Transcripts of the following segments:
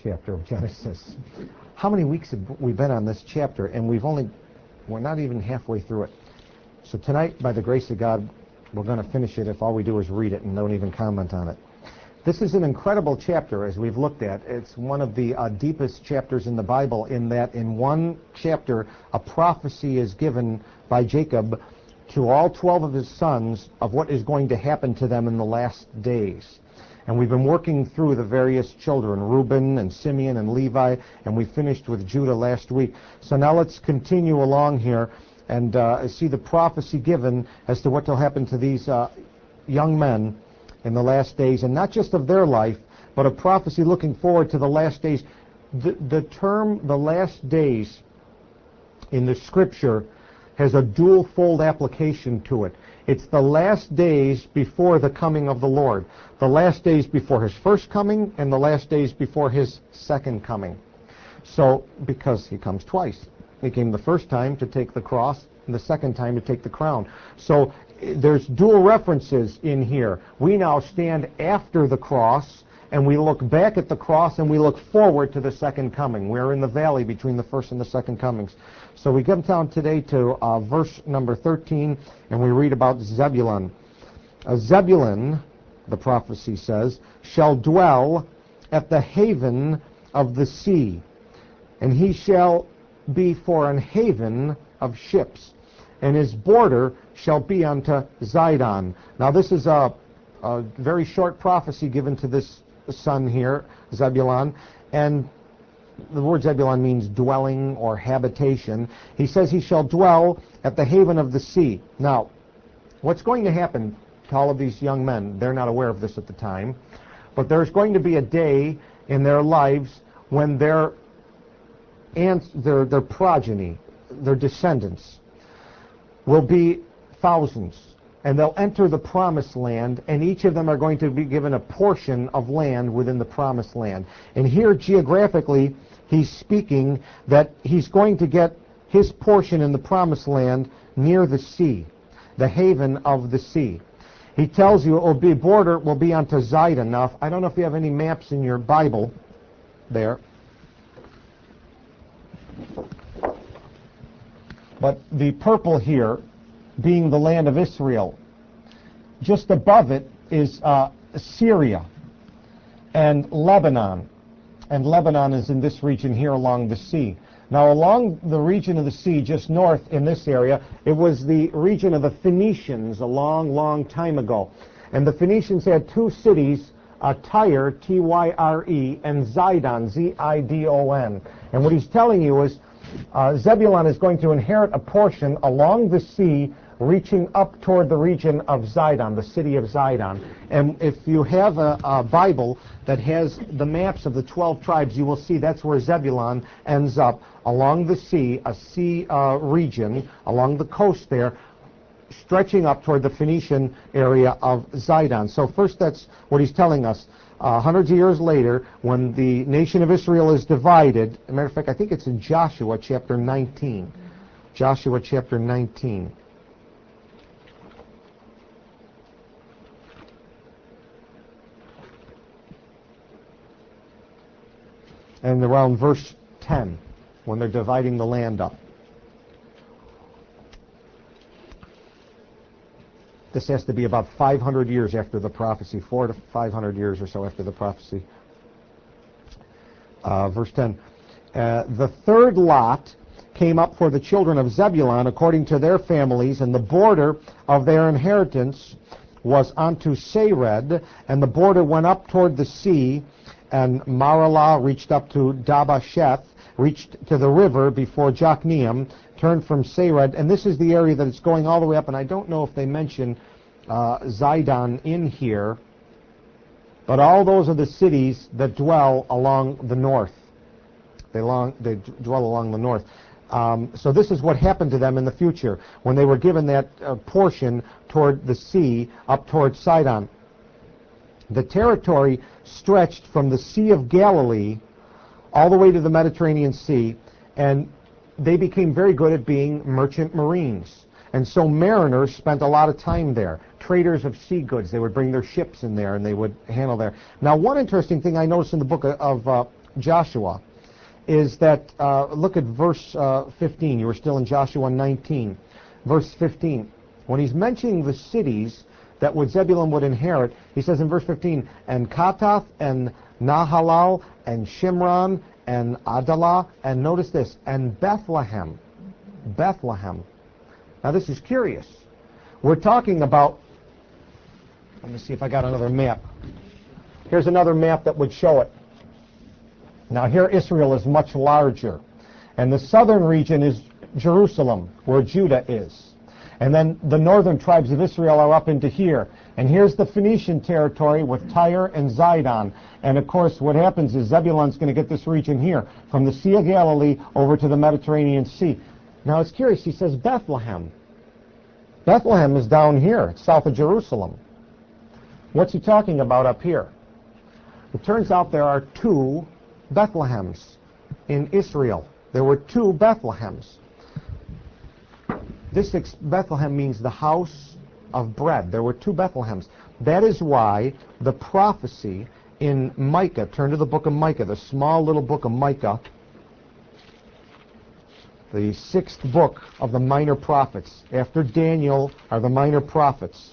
chapter of Genesis. How many weeks have we been on this chapter, and we're not even halfway through it. So tonight, by the grace of God, we're going to finish it if all we do is read it and don't even comment on it. This is an incredible chapter, as we've looked at. It's one of the deepest chapters in the Bible, in that in one chapter, a prophecy is given by Jacob to all 12 of his sons of what is going to happen to them in the last days. And we've been working through the various children, Reuben and Simeon and Levi, and we finished with Judah last week. So now let's continue along here and see the prophecy given as to what will happen to these young men in the last days, and not just of their life, but a prophecy looking forward to the last days. The term the last days in the scripture has a dual-fold application to it. It's the last days before the coming of the Lord, the last days before his first coming and the last days before his second coming. So, because he comes twice. He came the first time to take the cross and the second time to take the crown. So there's dual references in here. We now stand after the cross, and we look back at the cross, and we look forward to the second coming. We're in the valley between the first and the second comings. So we come down today to verse number 13, and we read about Zebulun. Zebulun, the prophecy says, shall dwell at the haven of the sea, and he shall be for an haven of ships, and his border shall be unto Zidon. Now this is a very short prophecy given to this son here, Zebulun, and the word Zebulun means dwelling or habitation. He says he shall dwell at the haven of the sea. Now, what's going to happen to all of these young men? They're not aware of this at the time, but there's going to be a day in their lives when their progeny, their descendants, will be thousands, and they'll enter the promised land, and each of them are going to be given a portion of land within the promised land. And here, geographically, he's speaking that he's going to get his portion in the promised land near the sea, the haven of the sea. He tells you it will be border will be unto Zidon. Now, I don't know if you have any maps in your Bible there, but the purple here being the land of Israel. Just above it is Syria and Lebanon. And Lebanon is in this region here along the sea. Now along the region of the sea, just north in this area, it was the region of the Phoenicians a long, long time ago. And the Phoenicians had two cities, Tyre, T-Y-R-E, and Zidon, Z-I-D-O-N. And what he's telling you is Zebulun is going to inherit a portion along the sea reaching up toward the region of Zidon, the city of Zidon. And if you have a Bible that has the maps of the 12 tribes, you will see that's where Zebulun ends up, along the sea, a sea region, along the coast there, stretching up toward the Phoenician area of Zidon. So first, that's what he's telling us. Hundreds of years later, when the nation of Israel is divided, as a matter of fact, I think it's in Joshua chapter 19. Joshua chapter 19. And around verse 10, when they're dividing the land up. This has to be about 500 years after the prophecy, 400 to 500 years or so after the prophecy. Verse 10, the third lot came up for the children of Zebulun according to their families, and the border of their inheritance was unto Sered, and the border went up toward the sea, and Maralah reached up to Dabasheth, reached to the river before Jokneam, turned from Sered, and this is the area that it's going all the way up, and I don't know if they mention Zidon in here, but all those are the cities that dwell along the north. They dwell along the north. So this is what happened to them in the future, when they were given that portion toward the sea, up toward Sidon. The territory stretched from the Sea of Galilee all the way to the Mediterranean Sea, and they became very good at being merchant marines. And so mariners spent a lot of time there. Traders of sea goods, they would bring their ships in there and they would handle there. Now, one interesting thing I noticed in the book of Joshua is that, look at verse 15. You were still in Joshua 19. Verse 15. When he's mentioning the cities that Zebulun would inherit, he says in verse 15, and Katath, and Nahalal, and Shimron, and Adalah, and notice this, and Bethlehem. Bethlehem. Now this is curious. We're talking about, let me see if I got another map. Here's another map that would show it. Now here Israel is much larger. And the southern region is Jerusalem, where Judah is. And then the northern tribes of Israel are up into here. And here's the Phoenician territory with Tyre and Zidon. And of course what happens is Zebulun's going to get this region here, from the Sea of Galilee over to the Mediterranean Sea. Now it's curious, he says Bethlehem. Bethlehem is down here, it's south of Jerusalem. What's he talking about up here? It turns out there are two Bethlehems in Israel. There were two Bethlehems. This Bethlehem means the house of bread. There were two Bethlehems. That is why the prophecy in Micah, turn to the book of Micah, the small little book of Micah, the sixth book of the minor prophets. After Daniel are the minor prophets.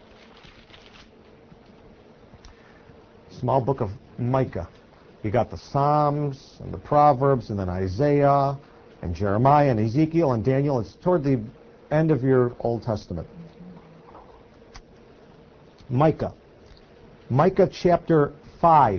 Small book of Micah. You got the Psalms and the Proverbs and then Isaiah and Jeremiah and Ezekiel and Daniel. It's toward the end of your Old Testament. Micah. Micah chapter 5.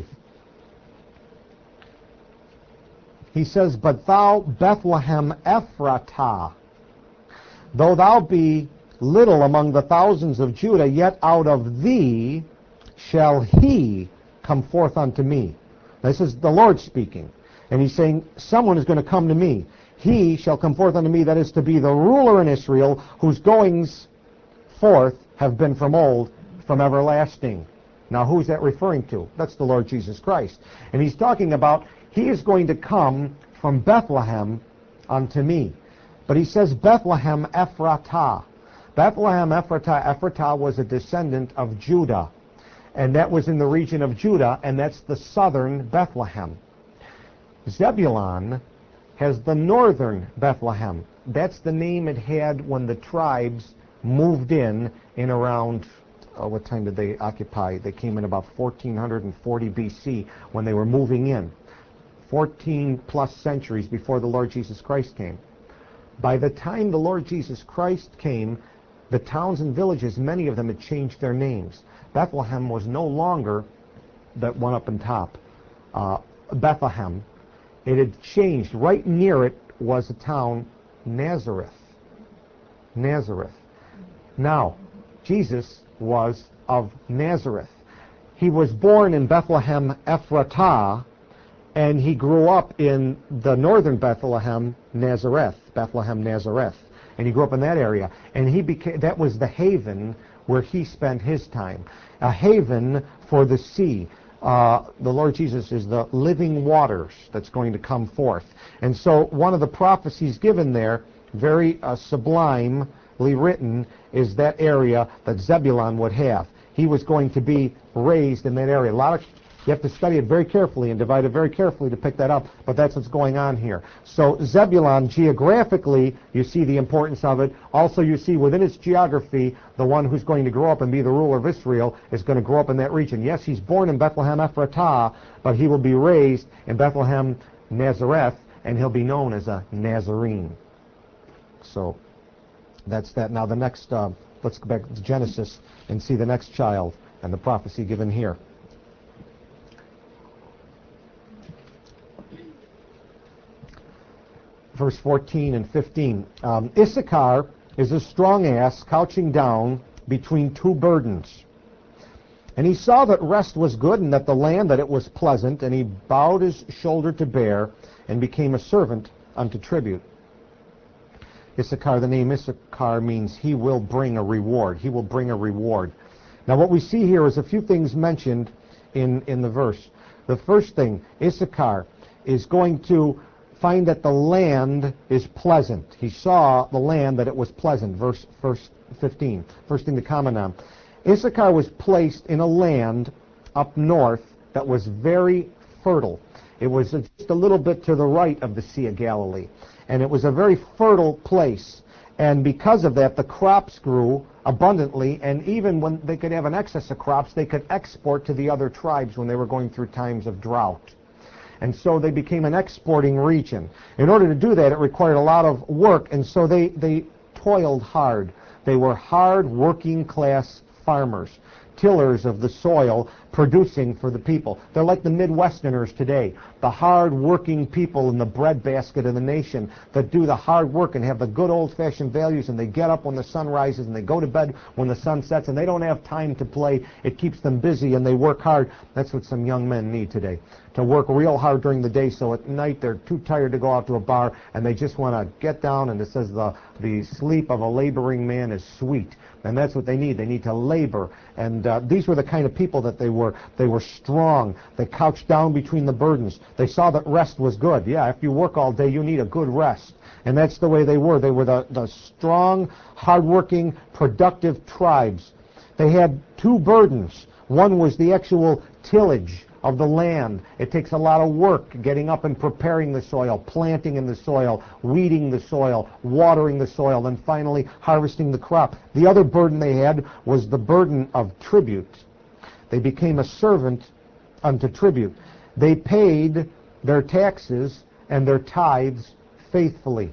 He says, but thou, Bethlehem Ephratah, though thou be little among the thousands of Judah, yet out of thee shall he come forth unto me. This is the Lord speaking. And he's saying, someone is going to come to me. He shall come forth unto me, that is to be the ruler in Israel, whose goings forth have been from old, from everlasting. Now who's that referring to? That's the Lord Jesus Christ. And he's talking about, he is going to come from Bethlehem unto me. But he says Bethlehem Ephratah. Bethlehem Ephratah. Ephratah was a descendant of Judah. And that was in the region of Judah, and that's the southern Bethlehem. Zebulun has the northern Bethlehem. That's the name it had when the tribes moved in around, what time did they occupy? They came in about 1440 BC when they were moving in. 14 plus centuries before the Lord Jesus Christ came. By the time the Lord Jesus Christ came, the towns and villages, many of them had changed their names. Bethlehem was no longer that one up on top. Bethlehem. It had changed. Right near it was a town, Nazareth. Nazareth. Now, Jesus was of Nazareth. He was born in Bethlehem Ephratah, and he grew up in the northern Bethlehem, Nazareth. Bethlehem, Nazareth. And he grew up in that area. And that was the haven where he spent his time. A haven for the sea. The Lord Jesus is the living waters that's going to come forth. And so one of the prophecies given there, very sublimely written, is that area that Zebulun would have. He was going to be raised in that area. You have to study it very carefully and divide it very carefully to pick that up, but that's what's going on here. So Zebulun, geographically, you see the importance of it. Also, you see within its geography, the one who's going to grow up and be the ruler of Israel is going to grow up in that region. Yes, he's born in Bethlehem Ephratah, but he will be raised in Bethlehem Nazareth, and he'll be known as a Nazarene. So that's that. Now the next, let's go back to Genesis and see the next child and the prophecy given here. Verse 14 and 15. Issachar is a strong ass couching down between two burdens. And he saw that rest was good, and that the land, that it was pleasant, and he bowed his shoulder to bear, and became a servant unto tribute. Issachar, the name Issachar means he will bring a reward. He will bring a reward. Now what we see here is a few things mentioned in the verse. The first thing, Issachar is going to find that the land is pleasant. He saw the land, that it was pleasant. Verse 15. First thing to comment on. Issachar was placed in a land up north that was very fertile. It was just a little bit to the right of the Sea of Galilee. And it was a very fertile place. And because of that, the crops grew abundantly, and even when they could have an excess of crops, they could export to the other tribes when they were going through times of drought. And so they became an exporting region. In order to do that, it required a lot of work, and so they toiled hard. They were hard working class farmers, tillers of the soil, producing for the people. They're like the Midwesterners today, the hard-working people in the breadbasket of the nation that do the hard work and have the good old-fashioned values, and they get up when the sun rises and they go to bed when the sun sets, and they don't have time to play. It keeps them busy, and they work hard. That's what some young men need today, to work real hard during the day, so at night they're too tired to go out to a bar, and they just want to get down, and it says the sleep of a laboring man is sweet. And that's what they need. They need to labor. And these were the kind of people that they were. They were strong. They couched down between the burdens. They saw that rest was good. Yeah, if you work all day, you need a good rest. And that's the way they were. They were the strong, hardworking, productive tribes. They had two burdens. One was the actual tillage of the land. It takes a lot of work getting up and preparing the soil, planting in the soil, weeding the soil, watering the soil, then finally harvesting the crop. The other burden they had was the burden of tribute. They became a servant unto tribute. They paid their taxes and their tithes faithfully.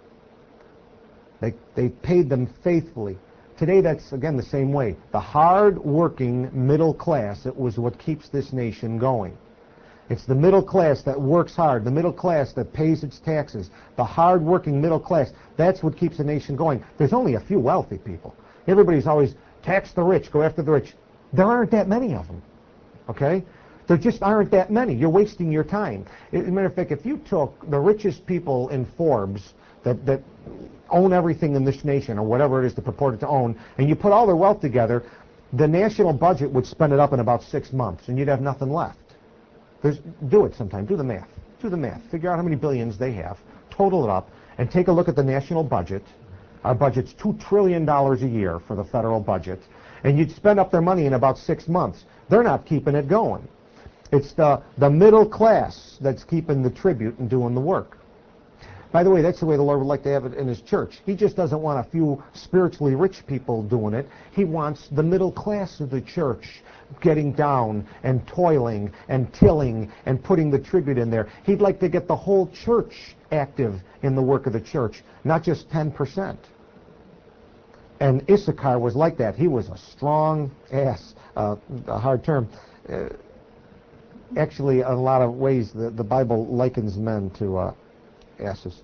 They paid them faithfully. Today, that's, again, the same way. The hard-working middle class, it was what keeps this nation going. It's the middle class that works hard, the middle class that pays its taxes, the hard-working middle class. That's what keeps the nation going. There's only a few wealthy people. Everybody's always, tax the rich, go after the rich. There aren't that many of them, okay? There just aren't that many. You're wasting your time. As a matter of fact, if you took the richest people in Forbes that own everything in this nation, or whatever it is they purported to own, and you put all their wealth together, the national budget would spend it up in about 6 months, and you'd have nothing left. Do it sometime. Do the math. Do the math. Figure out how many billions they have, total it up, and take a look at the national budget. Our budget's $2 trillion a year for the federal budget, and you'd spend up their money in about 6 months. They're not keeping it going. It's the middle class that's keeping the tribute and doing the work. By the way, that's the way the Lord would like to have it in His church. He just doesn't want a few spiritually rich people doing it. He wants the middle class of the church getting down and toiling and tilling and putting the tribute in there. He'd like to get the whole church active in the work of the church, not just 10%. And Issachar was like that. He was a strong ass, a hard term. Actually, in a lot of ways, the Bible likens men to asses.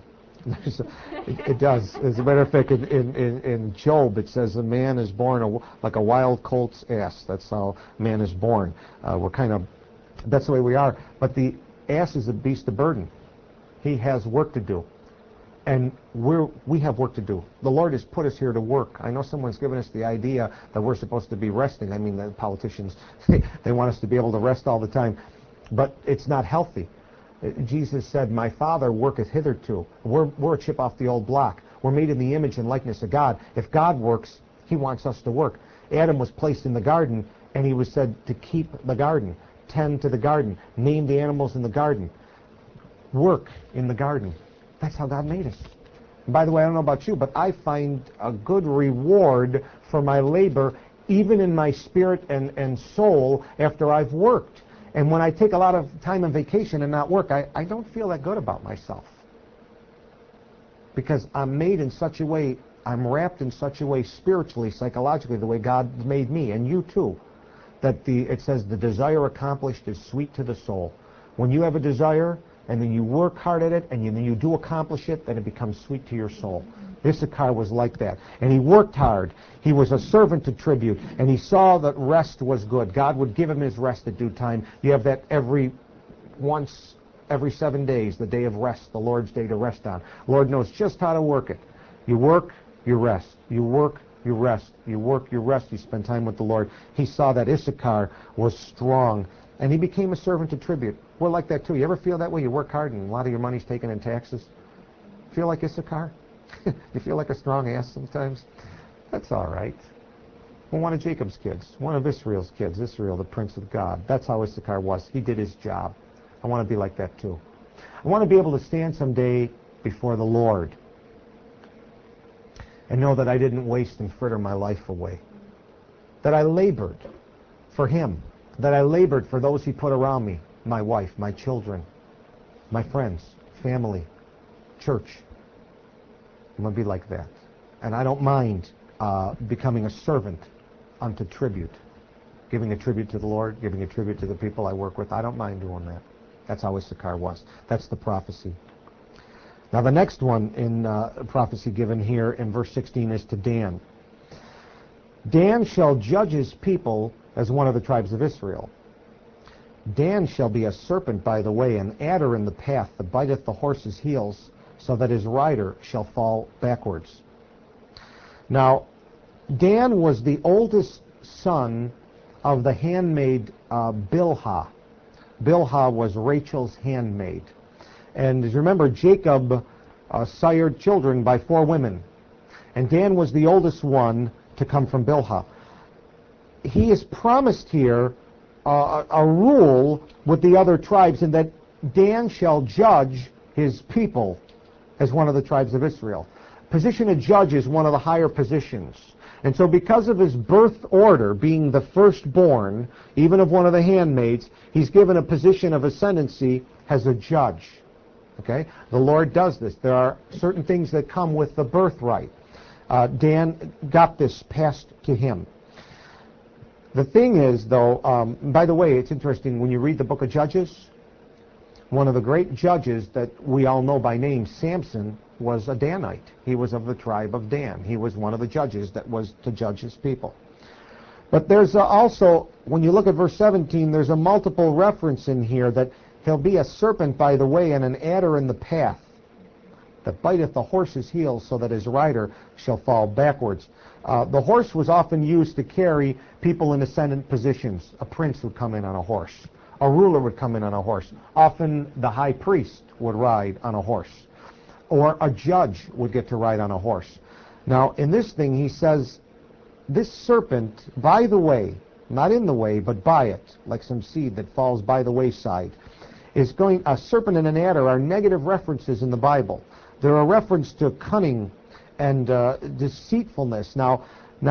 It does. As a matter of fact, in Job, it says a man is born like a wild colt's ass. That's how man is born. That's the way we are. But the ass is a beast of burden. He has work to do. And we have work to do. The Lord has put us here to work. I know someone's given us the idea that we're supposed to be resting. I mean, the politicians, they want us to be able to rest all the time. But it's not healthy. Jesus said, my Father worketh hitherto. We're a chip off the old block. We're made in the image and likeness of God. If God works, He wants us to work. Adam was placed in the garden, and he was said to keep the garden, tend to the garden, name the animals in the garden, work in the garden. That's how God made us. And by the way, I don't know about you, but I find a good reward for my labor, even in my spirit and soul, after I've worked. And when I take a lot of time on vacation and not work, I don't feel that good about myself. Because I'm made in such a way, I'm wrapped in such a way spiritually, psychologically, the way God made me, and you too, that it says the desire accomplished is sweet to the soul. When you have a desire, and then you work hard at it, and then you do accomplish it, then it becomes sweet to your soul. Issachar was like that. And he worked hard. He was a servant to tribute, and he saw that rest was good. God would give him his rest at due time. You have that every 7 days, the day of rest, the Lord's day to rest on. The Lord knows just how to work it. You work, you rest. You work, you rest. You work, you rest. You spend time with the Lord. He saw that Issachar was strong, and he became a servant to tribute. We're like that too. You ever feel that way? You work hard and a lot of your money's taken in taxes? Feel like Issachar? You feel like a strong ass sometimes? That's all right. Well, one of Jacob's kids, one of Israel's kids, Israel, the prince of God. That's how Issachar was. He did his job. I want to be like that too. I want to be able to stand someday before the Lord and know that I didn't waste and fritter my life away. That I labored for Him. That I labored for those He put around me. My wife, my children, my friends, family, church. I'm going to be like that. And I don't mind becoming a servant unto tribute. Giving a tribute to the Lord, giving a tribute to the people I work with. I don't mind doing that. That's how Issachar was. That's the prophecy. Now the next one in prophecy given here in verse 16 is to Dan. Dan shall judge his people as one of the tribes of Israel. Dan shall be a serpent by the way, an adder in the path that biteth the horse's heels, so that his rider shall fall backwards. Now, Dan was the oldest son of the handmaid Bilhah. Bilhah was Rachel's handmaid. And as you remember, Jacob sired children by 4 women. And Dan was the oldest one to come from Bilhah. He is promised here a rule with the other tribes in that Dan shall judge his people as one of the tribes of Israel. Position of judge is one of the higher positions. And so because of his birth order, being the firstborn, even of one of the handmaids, he's given a position of ascendancy as a judge. Okay? The Lord does this. There are certain things that come with the birthright. Dan got this passed to him. The thing is, though, by the way, it's interesting, when you read the book of Judges, one of the great judges that we all know by name, Samson, was a Danite. He was of the tribe of Dan. He was one of the judges that was to judge his people. But there's also, when you look at verse 17, there's a multiple reference in here that he'll be a serpent by the way and an adder in the path that biteth the horse's heels, so that his rider shall fall backwards. The horse was often used to carry people in ascendant positions. A prince would come in on a horse. A ruler would come in on a horse. Often the high priest would ride on a horse. Or a judge would get to ride on a horse. Now, in this thing, he says, this serpent, by the way, not in the way, but by it, like some seed that falls by the wayside, is going, a serpent and an adder are negative references in the Bible. They're a reference to cunning and deceitfulness. Now,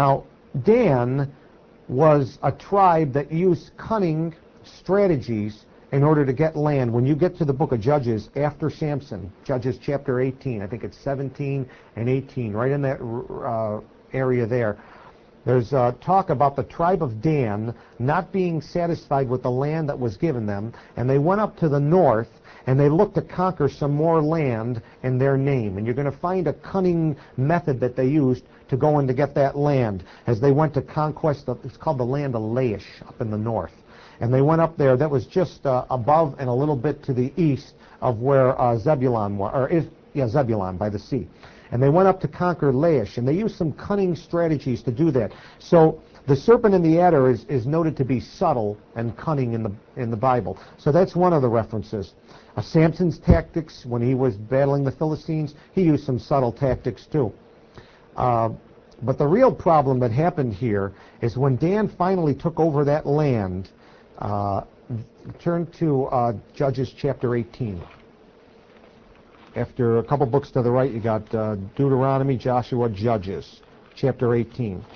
Dan was a tribe that used cunning strategies in order to get land. When you get to the book of Judges after Samson, Judges chapter 18, I think it's 17 and 18, right in that area there, there's talk about the tribe of Dan not being satisfied with the land that was given them, and they went up to the north and they looked to conquer some more land in their name. And you're going to find a cunning method that they used to go and to get that land as they went to conquest of, it's called the land of Laish up in the north. And they went up there. That was just above and a little bit to the east of where Zebulun was, or Zebulun by the sea. And they went up to conquer Laish, and they used some cunning strategies to do that. So the serpent and the adder is noted to be subtle and cunning in the Bible. So that's one of the references. Samson's tactics, when he was battling the Philistines, he used some subtle tactics too. But the real problem that happened here is when Dan finally took over that land. Turn to Judges chapter 18. After a couple books to the right, you got Deuteronomy, Joshua, Judges, chapter 18.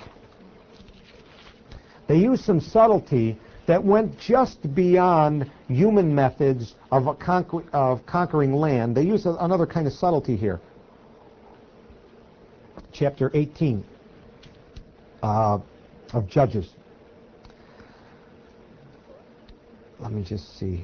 They used some subtlety that went just beyond human methods of conquering land. They used another kind of subtlety here. Chapter 18 of Judges. Let me just see.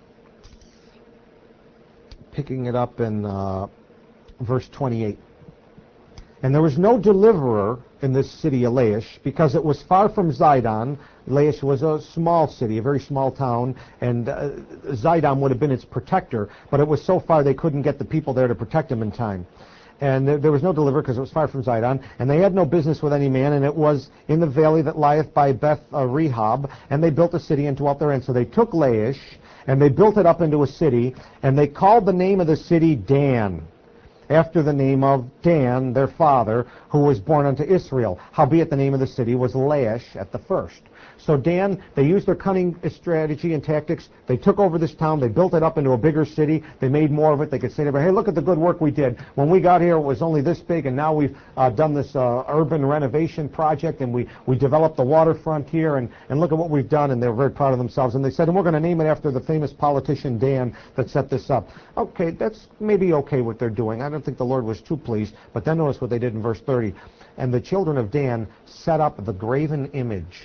Picking it up in verse 28. And there was no deliverer in this city of Laish, because it was far from Zidon. Laish was a small city, a very small town, and Zidon would have been its protector, but it was so far they couldn't get the people there to protect them in time. And there was no deliverer because it was far from Zidon, and they had no business with any man, and it was in the valley that lieth by Beth Rehob, and they built a city and dwelt therein. So they took Laish, and they built it up into a city, and they called the name of the city Dan. after the name of Dan, their father, who was born unto Israel. Howbeit the name of the city was Laish at the first. So Dan, they used their cunning strategy and tactics. They took over this town. They built it up into a bigger city. They made more of it. They could say to everybody, hey, look at the good work we did. When we got here, it was only this big, and now we've done this urban renovation project, and we developed the waterfront here, and look at what we've done, and they were very proud of themselves. And they said, and we're going to name it after the famous politician Dan that set this up. Okay, that's maybe okay what they're doing. I don't think the Lord was too pleased. But then notice what they did in verse 30. And the children of Dan set up the graven image.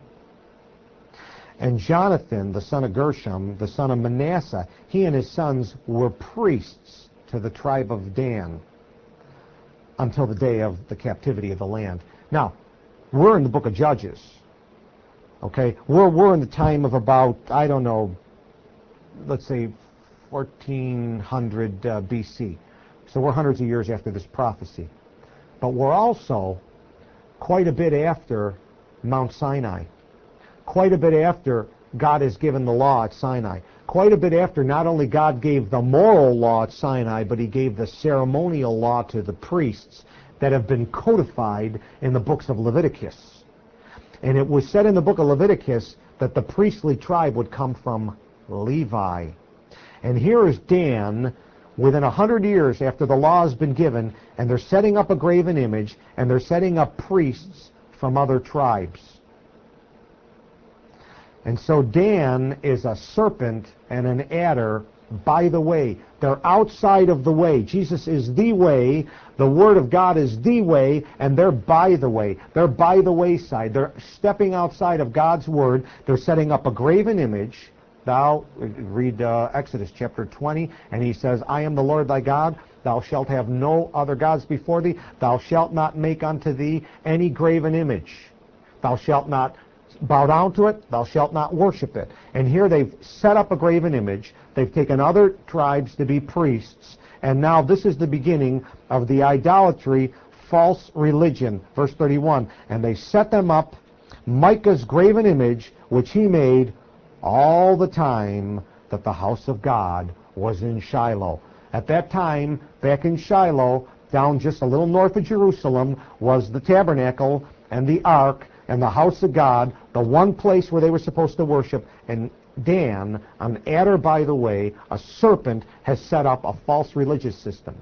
And Jonathan, the son of Gershom, the son of Manasseh, he and his sons were priests to the tribe of Dan until the day of the captivity of the land. Now, we're in the book of Judges. Okay? We're in the time of about, I don't know, let's say 1400 BC. So we're hundreds of years after this prophecy. But we're also quite a bit after Mount Sinai. Quite a bit after God has given the law at Sinai. Quite a bit after not only God gave the moral law at Sinai, but he gave the ceremonial law to the priests that have been codified in the books of Leviticus. And it was said in the book of Leviticus that the priestly tribe would come from Levi. And here is Dan, within 100 years after the law has been given, and they're setting up a graven image, and they're setting up priests from other tribes. And so Dan is a serpent and an adder by the way. They're outside of the way. Jesus is the way. The Word of God is the way, and they're by the way. They're by the wayside. They're stepping outside of God's Word. They're setting up a graven image. Thou, read Exodus chapter 20, and he says, I am the Lord thy God. Thou shalt have no other gods before thee. Thou shalt not make unto thee any graven image. Thou shalt not bow down to it, thou shalt not worship it. And here they've set up a graven image, they've taken other tribes to be priests, and now this is the beginning of the idolatry, false religion. Verse 31, and they set them up, Micah's graven image, which he made all the time that the house of God was in Shiloh. At that time, back in Shiloh, down just a little north of Jerusalem, was the tabernacle and the ark, and the house of God, the one place where they were supposed to worship. And Dan, an adder by the way, a serpent, has set up a false religious system.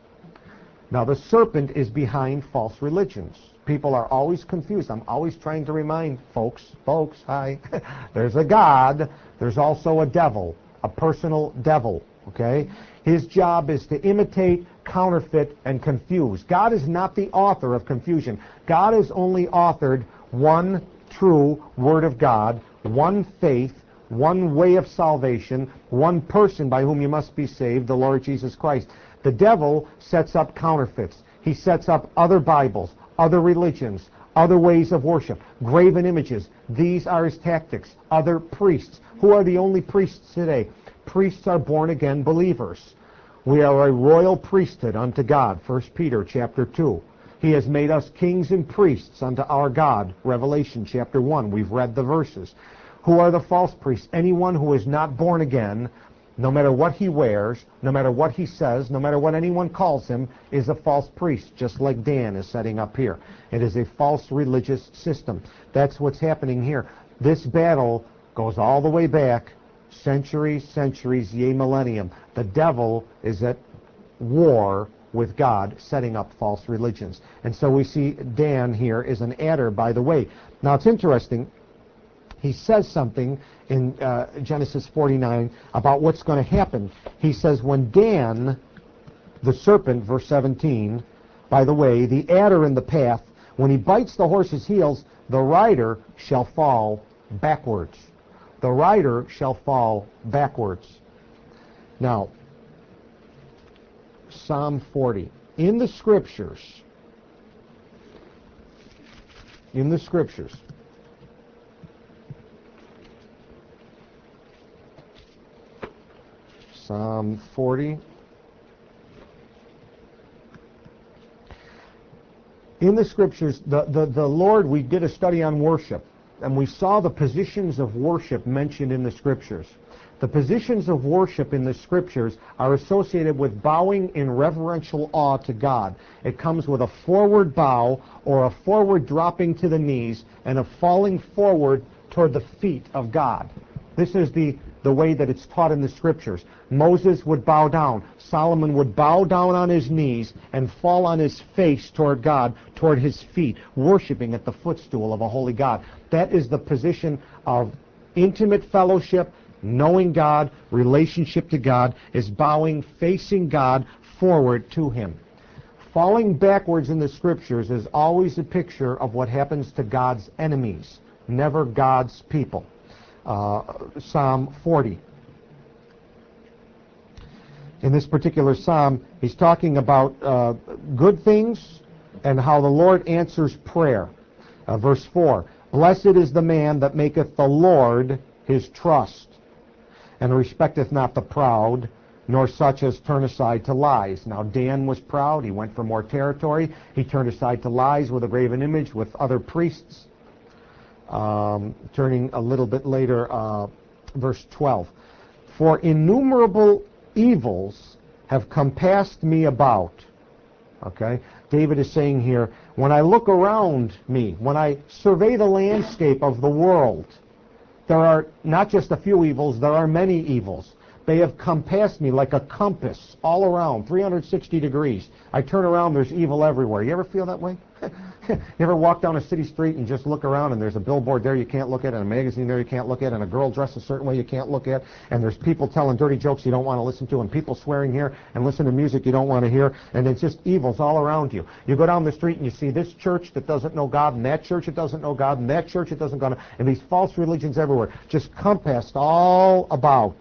Now the serpent is behind false religions. People are always confused. I'm always trying to remind folks, hi, there's a God, there's also a devil, a personal devil, okay? His job is to imitate, counterfeit, and confuse. God is not the author of confusion. God has only authored one true Word of God, one faith, one way of salvation, one person by whom you must be saved, the Lord Jesus Christ. The devil sets up counterfeits. He sets up other Bibles, other religions, other ways of worship, graven images. These are his tactics. Other priests. Who are the only priests today? Priests are born-again believers. We are a royal priesthood unto God, 1 Peter chapter 2. He has made us kings and priests unto our God, Revelation chapter 1. We've read the verses. Who are the false priests? Anyone who is not born again, no matter what he wears, no matter what he says, no matter what anyone calls him, is a false priest, just like Dan is setting up here. It is a false religious system. That's what's happening here. This battle goes all the way back, centuries, yea, millennium. The devil is at war with God, setting up false religions. And so we see Dan here is an adder by the way. Now it's interesting, he says something in Genesis 49 about what's going to happen. He says, when Dan, the serpent, verse 17, by the way, the adder in the path, when he bites the horse's heels, the rider shall fall backwards. The rider shall fall backwards. Now, Psalm 40. In the Scriptures, Psalm 40. In the Scriptures, the Lord, we did a study on worship, and we saw the positions of worship mentioned in the Scriptures. The positions of worship in the Scriptures are associated with bowing in reverential awe to God. It comes with a forward bow or a forward dropping to the knees and a falling forward toward the feet of God. This is the way that it's taught in the Scriptures. Moses would bow down. Solomon would bow down on his knees and fall on his face toward God, toward his feet, worshiping at the footstool of a holy God. That is the position of intimate fellowship, knowing God, relationship to God, is bowing, facing God, forward to Him. Falling backwards in the Scriptures is always a picture of what happens to God's enemies, never God's people. Psalm 40. In this particular psalm, he's talking about good things and how the Lord answers prayer. Verse 4, Blessed is the man that maketh the Lord his trust, and respecteth not the proud, nor such as turn aside to lies. Now Dan was proud. He went for more territory. He turned aside to lies with a graven image, with other priests. Turning a little bit later, verse 12. For innumerable evils have compassed me about. Okay? David is saying here, when I look around me, when I survey the landscape of the world, there are not just a few evils, there are many evils. They have compassed me like a compass all around, 360 degrees. I turn around, there's evil everywhere. You ever feel that way? You ever walk down a city street and just look around and there's a billboard there you can't look at, and a magazine there you can't look at, and a girl dressed a certain way you can't look at, and there's people telling dirty jokes you don't want to listen to, and people swearing here, and listen to music you don't want to hear, and it's just evils all around you. You go down the street and you see this church that doesn't know God, and that church that doesn't know God, and that church that doesn't know God, and these false religions everywhere, just compassed all about.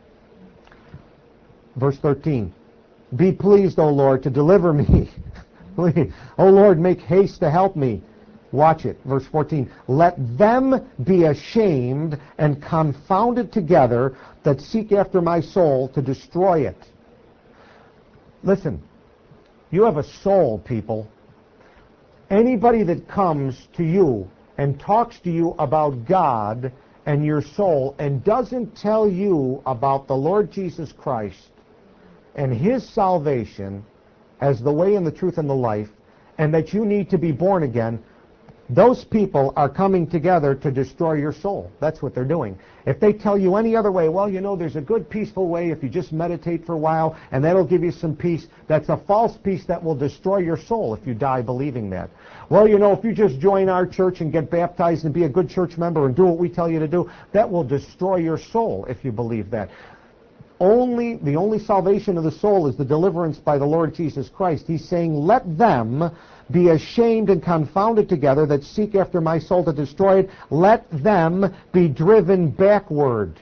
Verse 13, Be pleased, O Lord, to deliver me. O Lord, make haste to help me. Watch it. Verse 14, Let them be ashamed and confounded together that seek after my soul to destroy it. Listen, you have a soul, people. Anybody that comes to you and talks to you about God and your soul and doesn't tell you about the Lord Jesus Christ and His salvation as the way and the truth and the life, and that you need to be born again, those people are coming together to destroy your soul. That's what they're doing. If they tell you any other way, well, you know, there's a good peaceful way if you just meditate for a while, and that'll give you some peace, that's a false peace that will destroy your soul if you die believing that. Well, you know, if you just join our church and get baptized and be a good church member and do what we tell you to do, that will destroy your soul if you believe that. The only salvation of the soul is the deliverance by the Lord Jesus Christ. He's saying, let them be ashamed and confounded together that seek after my soul to destroy it. Let them be driven backward.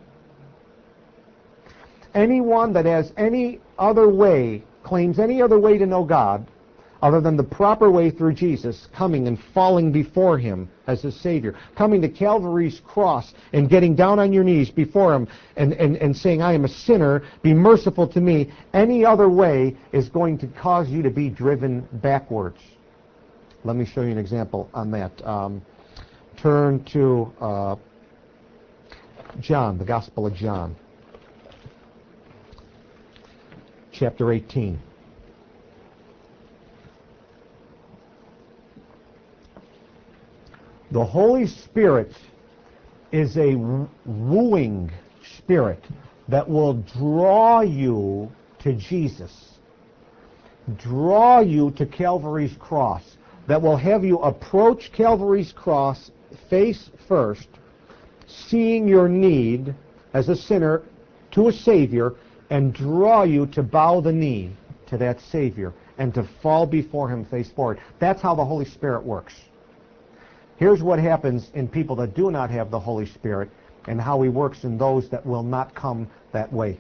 Anyone that has any other way, claims any other way to know God, other than the proper way through Jesus, coming and falling before Him as His Savior, coming to Calvary's cross and getting down on your knees before Him and saying, I am a sinner, be merciful to me, any other way is going to cause you to be driven backwards. Let me show you an example on that. Turn to John, the Gospel of John, chapter 18. The Holy Spirit is a wooing spirit that will draw you to Jesus, draw you to Calvary's cross, that will have you approach Calvary's cross face first, seeing your need as a sinner to a Savior, and draw you to bow the knee to that Savior and to fall before Him face forward. That's how the Holy Spirit works. Here's what happens in people that do not have the Holy Spirit and how He works in those that will not come that way.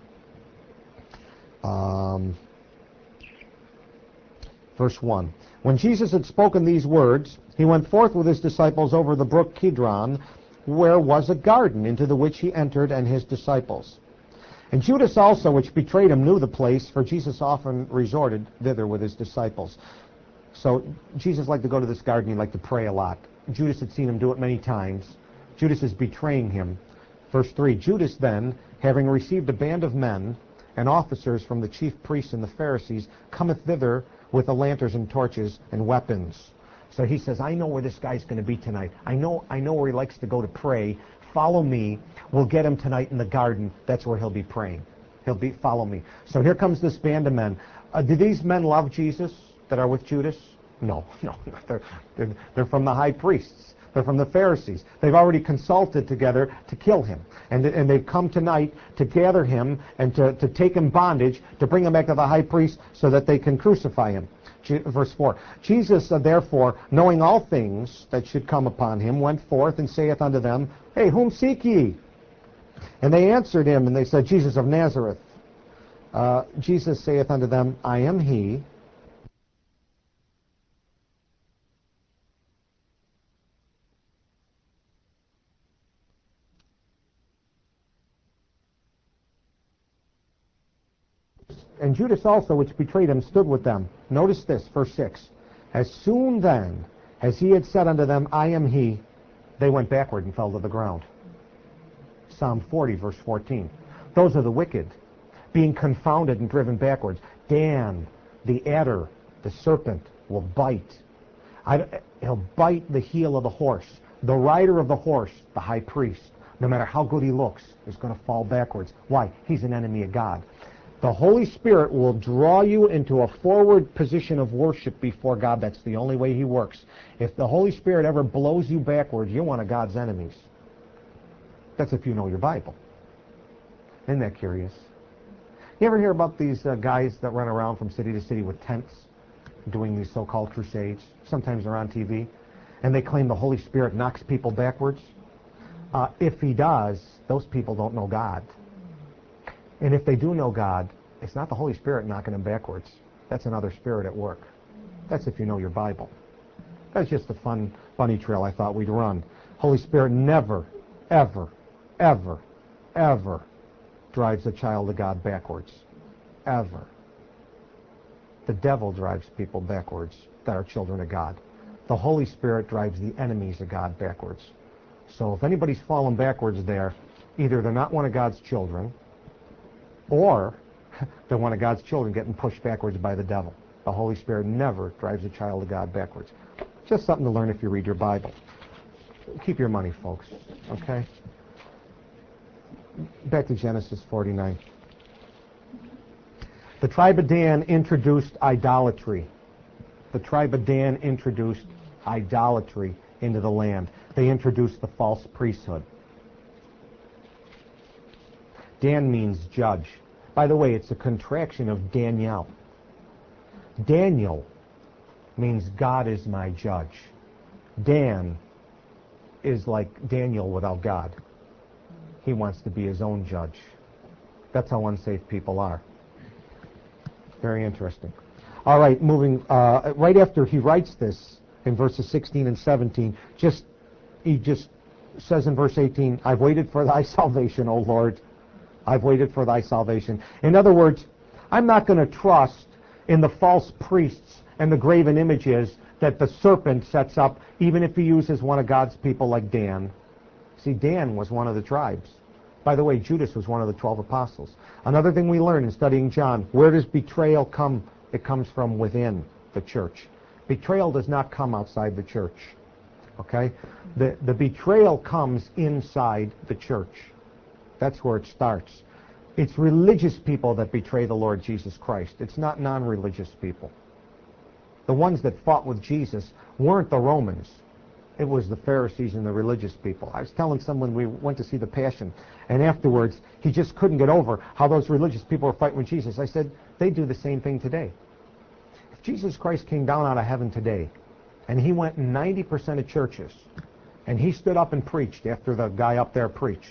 Verse 1. When Jesus had spoken these words, He went forth with His disciples over the brook Kidron, where was a garden, into the which He entered and His disciples. And Judas also, which betrayed Him, knew the place, for Jesus often resorted thither with His disciples. So Jesus liked to go to this garden. He liked to pray a lot. Judas had seen Him do it many times. Judas is betraying Him Verse 3, Judas then, having received a band of men and officers from the chief priests and the Pharisees, cometh thither with the lanterns and torches and weapons. So he says, I know where this guy's going to be tonight. I know where he likes to go to pray. Follow me. We'll get him tonight in the garden. That's where he'll be praying. Follow me. So here comes this band of men. Do these men love Jesus that are with Judas? No. They're from the high priests. They're from the Pharisees. They've already consulted together to kill him. And they've come tonight to gather him and to take him bondage, to bring him back to the high priest so that they can crucify him. Verse 4, Jesus, therefore, knowing all things that should come upon him, went forth and saith unto them, Hey, whom seek ye? And they answered him, and they said, Jesus of Nazareth. Jesus saith unto them, I am he. And Judas also, which betrayed him, stood with them. Notice this, verse 6. As soon then as he had said unto them, I am he, they went backward and fell to the ground. Psalm 40, verse 14. Those are the wicked, being confounded and driven backwards. Dan, the adder, the serpent, will bite. He'll bite the heel of the horse. The rider of the horse, the high priest, no matter how good he looks, is going to fall backwards. Why? He's an enemy of God. The Holy Spirit will draw you into a forward position of worship before God. That's the only way he works. If the Holy Spirit ever blows you backwards, you're one of God's enemies. That's if you know your Bible. Isn't that curious? You ever hear about these guys that run around from city to city with tents doing these so-called crusades? Sometimes they're on TV. And they claim the Holy Spirit knocks people backwards. If he does, those people don't know God. And if they do know God, it's not the Holy Spirit knocking them backwards. That's another spirit at work. That's if you know your Bible. That's just a fun bunny trail I thought we'd run. Holy Spirit never, ever, ever, ever drives a child of God backwards. Ever. The devil drives people backwards that are children of God. The Holy Spirit drives the enemies of God backwards. So if anybody's fallen backwards there, either they're not one of God's children, or they're one of God's children getting pushed backwards by the devil. The Holy Spirit never drives a child of God backwards. Just something to learn if you read your Bible. Keep your money, folks, okay? Back to Genesis 49. The tribe of Dan introduced idolatry. The tribe of Dan introduced idolatry into the land. They introduced the false priesthood. Dan means judge. By the way, it's a contraction of Daniel. Daniel means God is my judge. Dan is like Daniel without God. He wants to be his own judge. That's how unsaved people are. Very interesting. All right, moving right after he writes this in verses 16 and 17, he just says in verse 18, I've waited for thy salvation, O Lord. I've waited for thy salvation. In other words, I'm not going to trust in the false priests and the graven images that the serpent sets up, even if he uses one of God's people like Dan. See, Dan was one of the tribes. By the way, Judas was one of the 12 apostles. Another thing we learn in studying John, where does betrayal come? It comes from within the church. Betrayal does not come outside the church. Okay? The betrayal comes inside the church. That's where it starts. It's religious people that betray the Lord Jesus Christ. It's not non-religious people. The ones that fought with Jesus weren't the Romans. It was the Pharisees and the religious people. I was telling someone we went to see The Passion, and afterwards he just couldn't get over how those religious people were fighting with Jesus. I said, they do the same thing today. If Jesus Christ came down out of heaven today, and he went in 90% of churches, and he stood up and preached after the guy up there preached,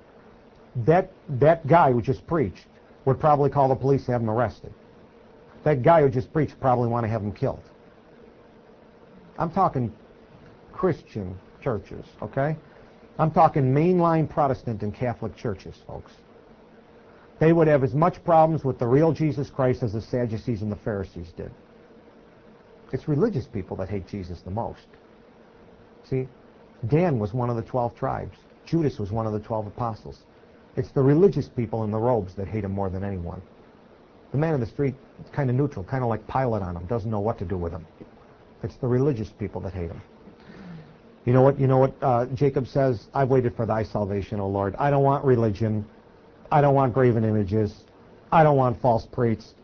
that guy who just preached would probably call the police to have him arrested. That guy who just preached probably want to have him killed. I'm talking Christian churches, okay? I'm talking mainline Protestant and Catholic churches, folks. They would have as much problems with the real Jesus Christ as the Sadducees and the Pharisees did. It's religious people that hate Jesus the most. See, Dan was one of the 12 tribes. Judas was one of the 12 apostles. It's the religious people in the robes that hate him more than anyone. The man in the street is kind of neutral, kind of like Pilate on him, doesn't know what to do with him. It's the religious people that hate him. You know what Jacob says? I've waited for thy salvation, O Lord. I don't want religion. I don't want graven images. I don't want false priests.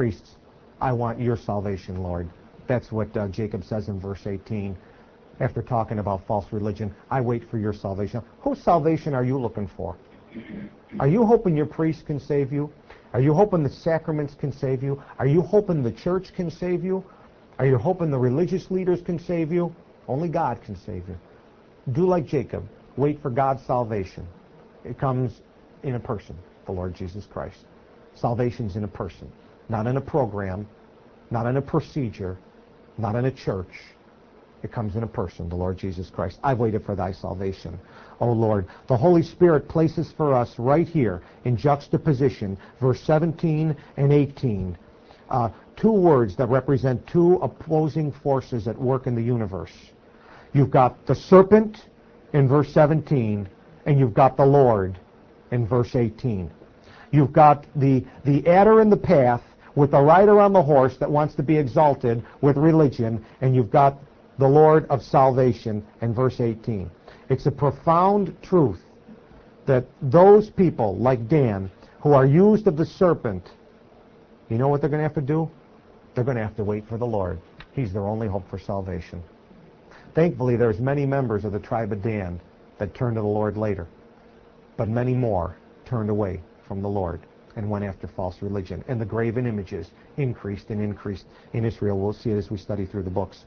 I want your salvation, Lord. That's what Jacob says in verse 18. After talking about false religion, I wait for your salvation. Whose salvation are you looking for? Are you hoping your priest can save you? Are you hoping the sacraments can save you? Are you hoping the church can save you? Are you hoping the religious leaders can save you? Only God can save you. Do like Jacob. Wait for God's salvation. It comes in a person, the Lord Jesus Christ. Salvation's in a person, not in a program, not in a procedure, not in a church. It comes in a person, the Lord Jesus Christ. I've waited for thy salvation, O Lord. The Holy Spirit places for us right here in juxtaposition, verse 17 and 18, two words that represent two opposing forces at work in the universe. You've got the serpent in verse 17, and you've got the Lord in verse 18. You've got the adder in the path with the rider on the horse that wants to be exalted with religion, and you've got the Lord of salvation in verse 18. It's a profound truth that those people like Dan who are used of the serpent, you know what they're going to have to do? They're going to have to wait for the Lord. He's their only hope for salvation. Thankfully, there's many members of the tribe of Dan that turned to the Lord later, but many more turned away from the Lord and went after false religion. And the graven images increased and increased in Israel. We'll see it as we study through the books.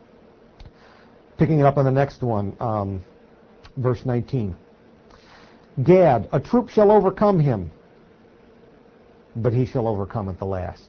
Picking it up on the next one, verse 19. Gad, a troop shall overcome him, but he shall overcome at the last.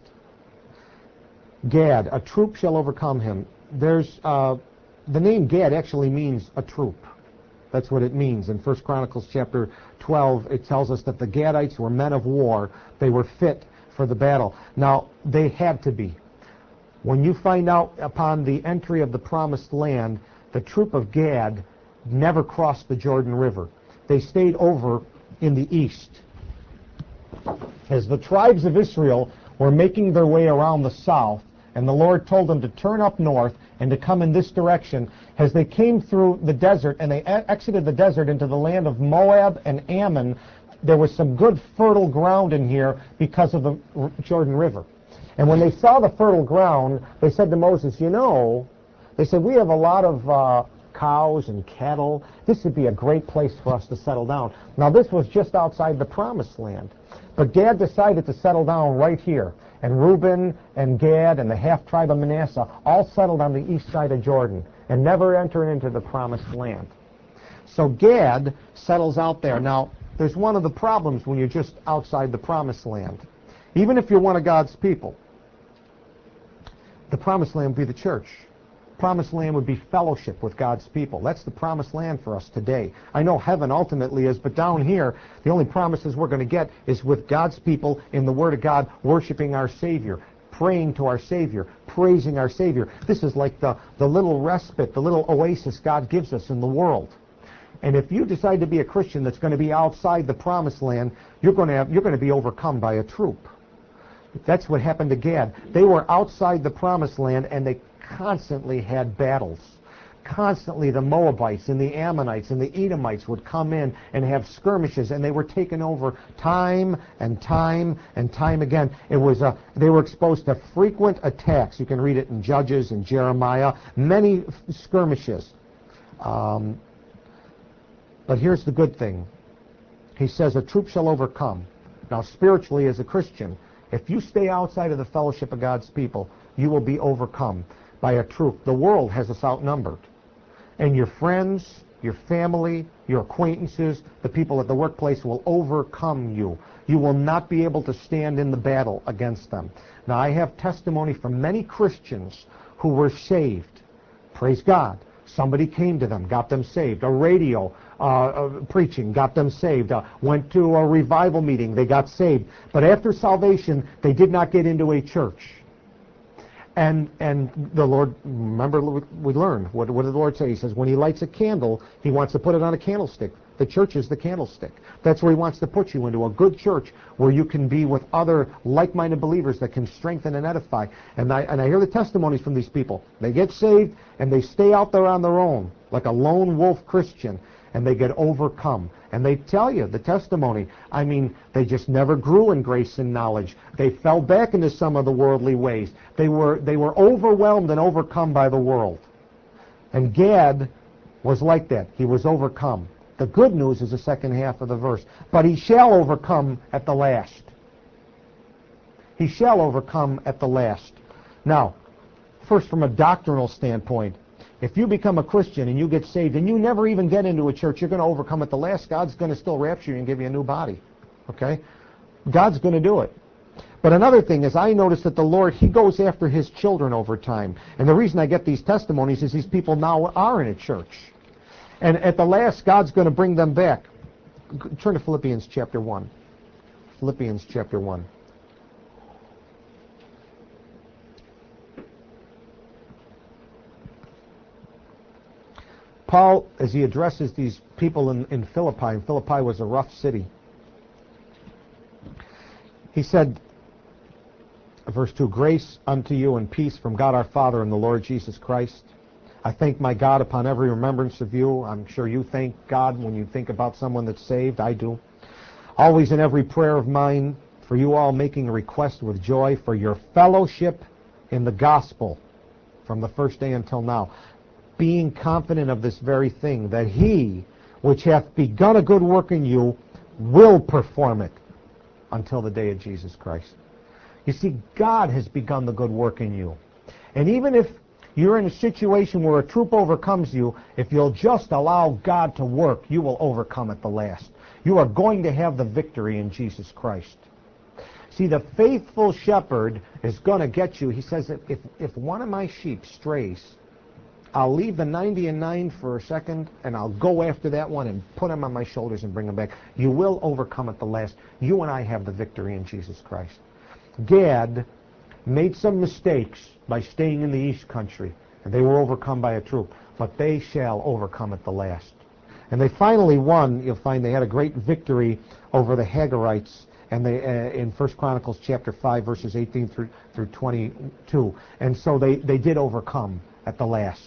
Gad, a troop shall overcome him. There's the name Gad actually means a troop. That's what it means. In 1 Chronicles chapter 12, it tells us that the Gadites were men of war. They were fit for the battle. Now, they had to be. When you find out upon the entry of the promised land, the troop of Gad never crossed the Jordan River. They stayed over in the east. As the tribes of Israel were making their way around the south, and the Lord told them to turn up north and to come in this direction, as they came through the desert and they exited the desert into the land of Moab and Ammon, there was some good fertile ground in here because of the Jordan River. And when they saw the fertile ground, they said to Moses, they said, we have a lot of cows and cattle. This would be a great place for us to settle down. Now, this was just outside the promised land. But Gad decided to settle down right here. And Reuben and Gad and the half-tribe of Manasseh all settled on the east side of Jordan and never entered into the promised land. So Gad settles out there. Now, there's one of the problems when you're just outside the promised land. Even if you're one of God's people, the promised land would be the church. Promised land would be fellowship with God's people. That's the promised land for us today. I know heaven ultimately is, but down here, the only promises we're going to get is with God's people in the Word of God, worshiping our Savior, praying to our Savior, praising our Savior. This is like the little respite, the little oasis God gives us in the world. And if you decide to be a Christian that's going to be outside the promised land, you're going to be overcome by a troop. That's what happened to Gad. They were outside the promised land, and they constantly had battles. Constantly the Moabites and the Ammonites and the Edomites would come in and have skirmishes, and they were taken over time and time and time again. They were exposed to frequent attacks. You can read it in Judges and Jeremiah, many skirmishes. But here's the good thing. He says, a troop shall overcome. Now, spiritually, as a Christian, if you stay outside of the fellowship of God's people, you will be overcome by a troop. The world has us outnumbered. And your friends, your family, your acquaintances, the people at the workplace will overcome you. You will not be able to stand in the battle against them. Now, I have testimony from many Christians who were saved. Praise God. Somebody came to them, got them saved. A radio preaching got them saved. Went to a revival meeting, they got saved. But after salvation, they did not get into a church. And the Lord, remember we learned, what did the Lord say? He says when He lights a candle, He wants to put it on a candlestick. The church is the candlestick. That's where he wants to put you, into a good church where you can be with other like-minded believers that can strengthen and edify. And I hear the testimonies from these people. They get saved and they stay out there on their own like a lone wolf Christian, and they get overcome. And they tell you the testimony. I mean, they just never grew in grace and knowledge. They fell back into some of the worldly ways. They were overwhelmed and overcome by the world. And Gad was like that. He was overcome. The good news is the second half of the verse. But he shall overcome at the last. He shall overcome at the last. Now, first from a doctrinal standpoint, if you become a Christian and you get saved and you never even get into a church, you're going to overcome at the last. God's going to still rapture you and give you a new body. Okay? God's going to do it. But another thing is, I notice that the Lord, he goes after his children over time. And the reason I get these testimonies is these people now are in a church. And at the last, God's going to bring them back. Turn to Philippians chapter 1. Philippians chapter 1. Paul, as he addresses these people in Philippi, and Philippi was a rough city, he said, verse 2, grace unto you and peace from God our Father and the Lord Jesus Christ. I thank my God upon every remembrance of you. I'm sure you thank God when you think about someone that's saved. I do. Always in every prayer of mine, for you all making a request with joy for your fellowship in the gospel from the first day until now, being confident of this very thing, that he which hath begun a good work in you will perform it until the day of Jesus Christ. You see, God has begun the good work in you. And even if you're in a situation where a troop overcomes you, if you'll just allow God to work, you will overcome at the last. You are going to have the victory in Jesus Christ. See, the faithful shepherd is going to get you. He says, if one of my sheep strays, I'll leave the 99 for a second, and I'll go after that one and put him on my shoulders and bring him back. You will overcome at the last. You and I have the victory in Jesus Christ. Gad made some mistakes by staying in the east country, and they were overcome by a troop, but they shall overcome at the last. And they finally won. You'll find they had a great victory over the Hagarites, and they in 1 Chronicles chapter 5, verses 18 through 22. And so they did overcome at the last.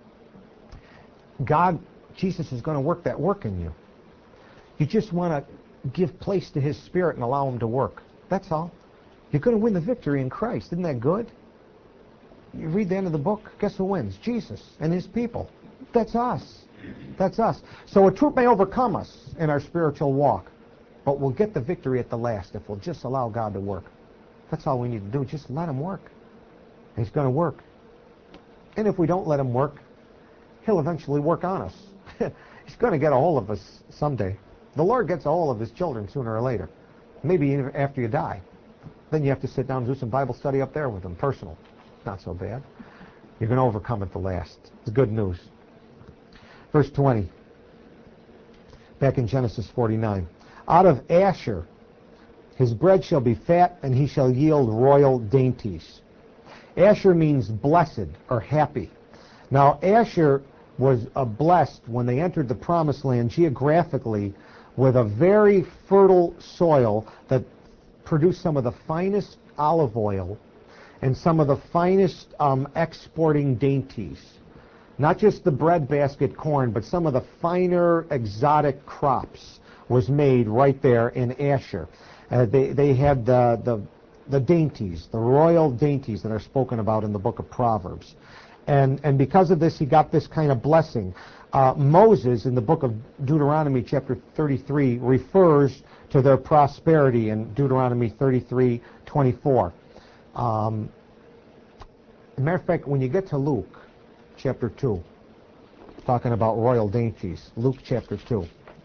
God, Jesus is going to work that work in you. You just want to give place to his Spirit and allow him to work. That's all. You're going to win the victory in Christ. Isn't that good? You read the end of the book, guess who wins? Jesus and his people. That's us. That's us. So a troop may overcome us in our spiritual walk, but we'll get the victory at the last if we'll just allow God to work. That's all we need to do. Just let him work. And he's going to work. And if we don't let him work, he'll eventually work on us. He's going to get a hold of us someday. The Lord gets a hold of his children sooner or later. Maybe even after you die. Then you have to sit down and do some Bible study up there with him, personal. Not so bad. You're going to overcome at the last. It's good news. Verse 20. Back in Genesis 49. Out of Asher his bread shall be fat, and he shall yield royal dainties. Asher means blessed or happy. Now, Asher was blessed when they entered the Promised Land geographically with a very fertile soil that produced some of the finest olive oil and some of the finest exporting dainties. Not just the breadbasket corn, but some of the finer exotic crops was made right there in Asher. They had the dainties, the royal dainties that are spoken about in the book of Proverbs. And because of this, he got this kind of blessing. Moses, in the book of Deuteronomy chapter 33, refers to their prosperity in Deuteronomy 33:24. As a matter of fact, when you get to Luke chapter 2, talking about royal dainties, Luke chapter 2.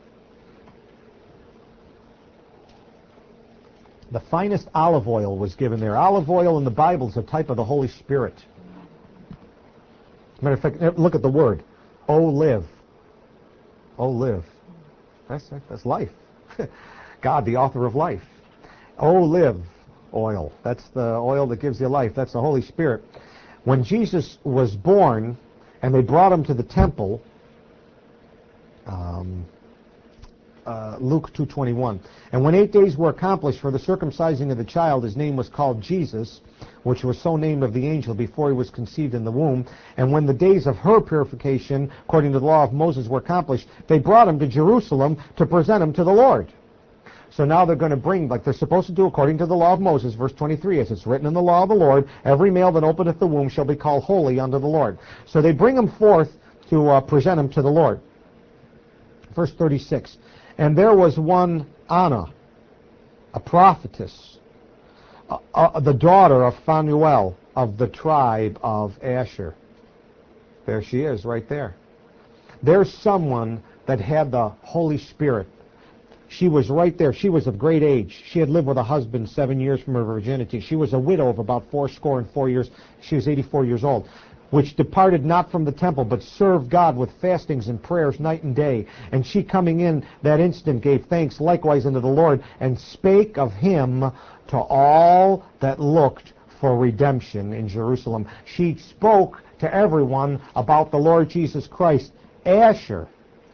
The finest olive oil was given there. Olive oil in the Bible is a type of the Holy Spirit. As a matter of fact, look at the word. Oh, live. Oh, live. That's life. God, the author of life. Oh, live oil. That's the oil that gives you life. That's the Holy Spirit. When Jesus was born and they brought him to the temple, Luke 2:21. And when 8 days were accomplished for the circumcising of the child, his name was called Jesus, which was so named of the angel before he was conceived in the womb. And when the days of her purification, according to the law of Moses, were accomplished, they brought him to Jerusalem to present him to the Lord. So now they're going to bring, like they're supposed to do according to the law of Moses, verse 23, as it's written in the law of the Lord, every male that openeth the womb shall be called holy unto the Lord. So they bring him forth to present him to the Lord. Verse 36, and there was one Anna, a prophetess, the daughter of Phanuel of the tribe of Asher. There she is, right there. There's someone that had the Holy Spirit. She was right there. She was of great age. She had lived with a husband 7 years from her virginity. She was a widow of about 84 years. She was 84 years old, which departed not from the temple, but served God with fastings and prayers night and day. And she coming in that instant gave thanks likewise unto the Lord, and spake of him to all that looked for redemption in Jerusalem. She spoke to everyone about the Lord Jesus Christ. Asher,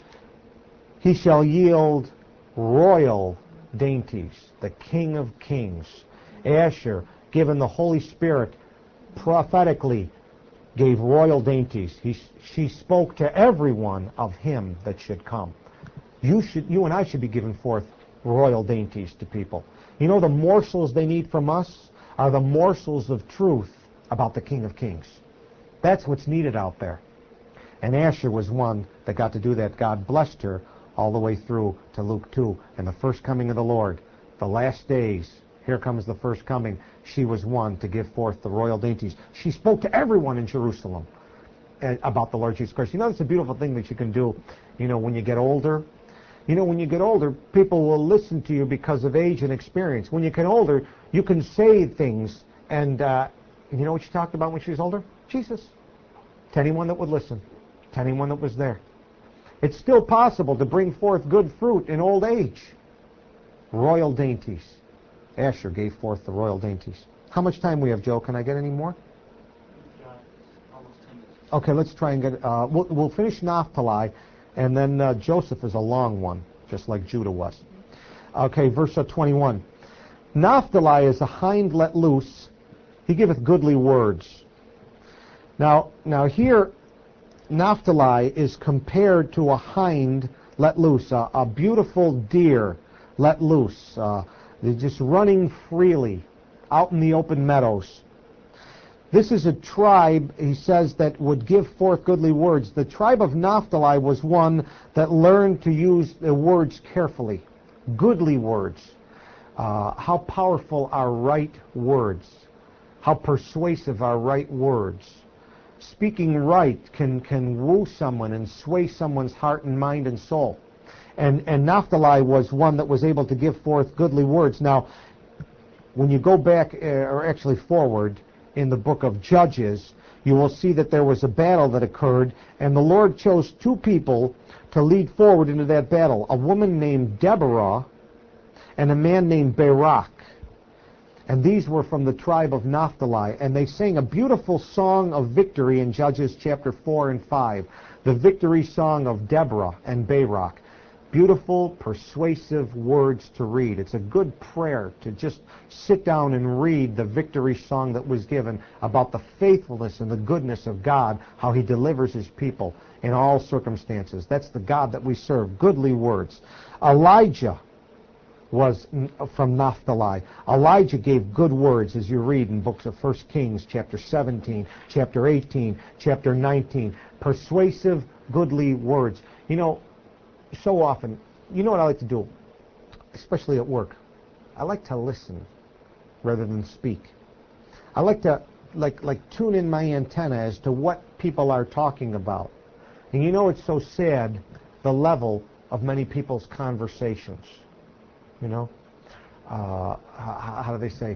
he shall yield royal dainties, the King of Kings. Asher, given the Holy Spirit, prophetically gave royal dainties. She spoke to everyone of him that should come. You and I should be giving forth royal dainties to people. You know, the morsels they need from us are the morsels of truth about the King of Kings. That's what's needed out there. And Asher was one that got to do that. God blessed her all the way through to Luke 2 and the first coming of the Lord. The last days, here comes the first coming. She was one to give forth the royal dainties. She spoke to everyone in Jerusalem about the Lord Jesus Christ. You know, it's a beautiful thing that you can do, you know, when you get older. You know, when you get older, people will listen to you because of age and experience. When you get older, you can say things, and you know what she talked about when she was older? Jesus. To anyone that would listen, to anyone that was there. It's still possible to bring forth good fruit in old age. Royal dainties. Asher gave forth the royal dainties. How much time we have, Joe? Can I get any more? Almost 10 minutes. Okay, let's try and get... we'll finish Naphtali, and then Joseph is a long one, just like Judah was. Okay, verse 21. Naphtali is a hind let loose. He giveth goodly words. Now here... Naphtali is compared to a hind let loose, a beautiful deer let loose. They're just running freely out in the open meadows. This is a tribe, he says, that would give forth goodly words. The tribe of Naphtali was one that learned to use the words carefully. Goodly words. How powerful are right words. How persuasive are right words. Speaking right can woo someone and sway someone's heart and mind and soul. And Naphtali was one that was able to give forth goodly words. Now, when you go back, or actually forward, in the book of Judges, you will see that there was a battle that occurred, and the Lord chose two people to lead forward into that battle. A woman named Deborah and a man named Barak. And these were from the tribe of Naphtali. And they sang a beautiful song of victory in Judges chapter 4 and 5. The victory song of Deborah and Barak. Beautiful, persuasive words to read. It's a good prayer to just sit down and read the victory song that was given about the faithfulness and the goodness of God, how he delivers his people in all circumstances. That's the God that we serve. Goodly words. Elijah was from Naphtali. Elijah gave good words, as you read in books of 1 Kings, chapter 17, chapter 18, chapter 19. Persuasive, goodly words. You know, so often, you know what I like to do, especially at work? I like to listen rather than speak. I like to like tune in my antenna as to what people are talking about. And you know, it's so sad, the level of many people's conversations. You know, how do they say?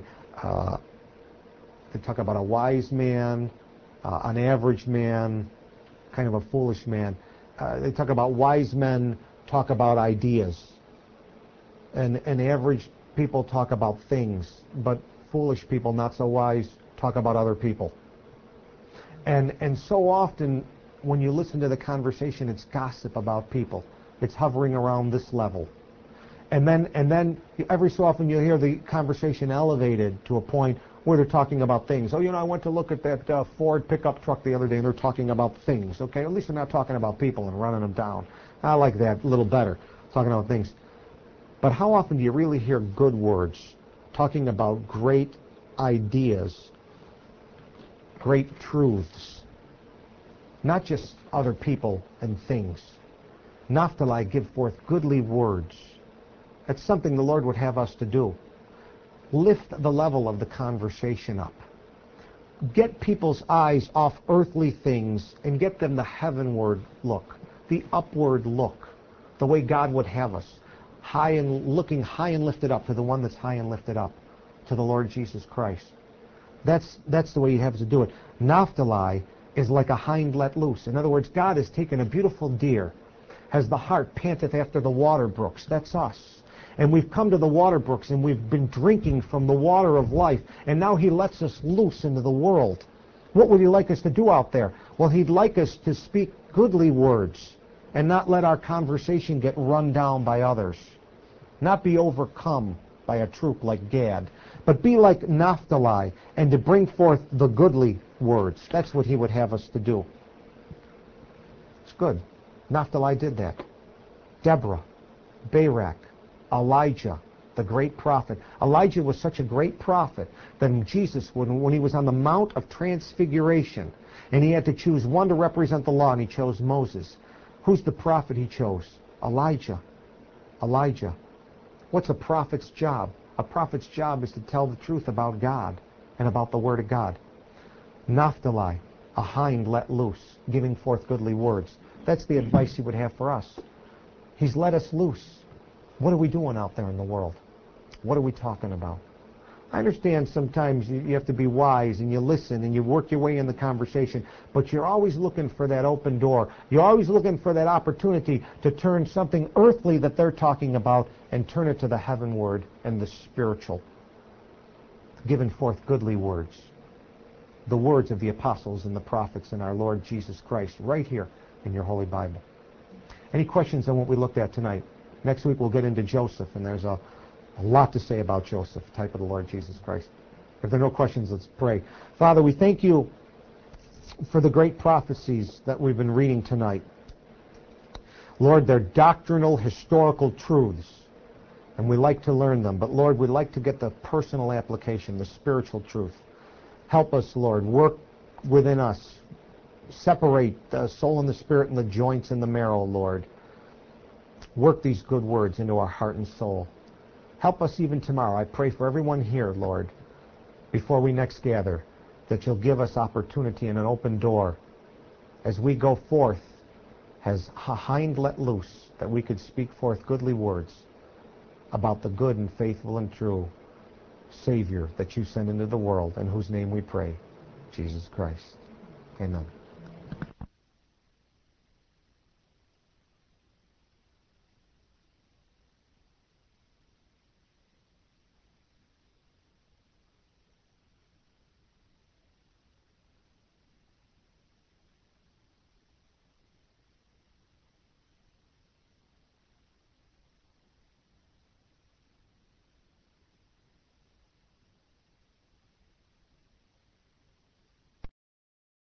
They talk about a wise man, an average man, kind of a foolish man. They talk about wise men talk about ideas, and average people talk about things, but foolish people, not so wise, talk about other people. And so often, when you listen to the conversation, it's gossip about people. It's hovering around this level. And then every so often you'll hear the conversation elevated to a point where they're talking about things. Oh, I went to look at that Ford pickup truck the other day, and they're talking about things. Okay, at least they're not talking about people and running them down. I like that a little better, talking about things. But how often do you really hear good words talking about great ideas, great truths, not just other people and things? Naphtali, give forth goodly words. That's something the Lord would have us to do. Lift the level of the conversation up. Get people's eyes off earthly things and get them the heavenward look, the upward look, the way God would have us, looking high and lifted up to the one that's high and lifted up, to the Lord Jesus Christ. That's the way you have to do it. Naphtali is like a hind let loose. In other words, God has taken a beautiful deer, as the hart panteth after the water brooks. That's us. And we've come to the water brooks, and we've been drinking from the water of life, and now he lets us loose into the world. What would he like us to do out there? Well, he'd like us to speak goodly words and not let our conversation get run down by others. Not be overcome by a troop like Gad, but be like Naphtali and to bring forth the goodly words. That's what he would have us to do. It's good. Naphtali did that. Deborah, Barak, Elijah, the great prophet. Elijah was such a great prophet that Jesus, when he was on the Mount of Transfiguration, and he had to choose one to represent the law, and he chose Moses. Who's the prophet he chose? Elijah. Elijah. What's a prophet's job? A prophet's job is to tell the truth about God and about the Word of God. Naphtali, a hind let loose, giving forth goodly words. That's the advice he would have for us. He's let us loose. What are we doing out there in the world? What are we talking about? I understand sometimes you have to be wise and you listen and you work your way in the conversation, but you're always looking for that open door. You're always looking for that opportunity to turn something earthly that they're talking about and turn it to the heavenward and the spiritual. Giving forth goodly words. The words of the apostles and the prophets and our Lord Jesus Christ right here in your Holy Bible. Any questions on what we looked at tonight? Next week we'll get into Joseph, and there's a lot to say about Joseph, type of the Lord Jesus Christ. If there are no questions, let's pray. Father, we thank you for the great prophecies that we've been reading tonight. Lord, they're doctrinal, historical truths, and we like to learn them. But Lord, we'd like to get the personal application, the spiritual truth. Help us, Lord. Work within us. Separate the soul and the spirit and the joints and the marrow, Lord. Work these good words into our heart and soul. Help us even tomorrow. I pray for everyone here, Lord, before we next gather, that you'll give us opportunity and an open door as we go forth as a hind let loose, that we could speak forth goodly words about the good and faithful and true Savior that you send into the world, in whose name we pray, Jesus Christ. Amen.